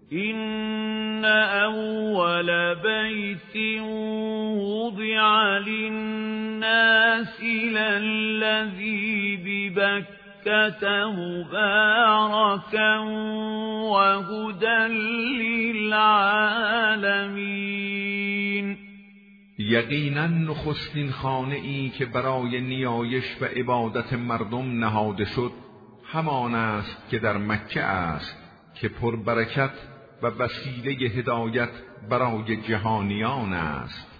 إن أول بيت وضع للناس للذي ببكة مباركا وهدى للعالمين. یقینا نخستین خانه ای که برای نیایش و عبادت مردم نهاده شد همان است که در مکه است که پربرکت و وسیله هدایت برای جهانیان است.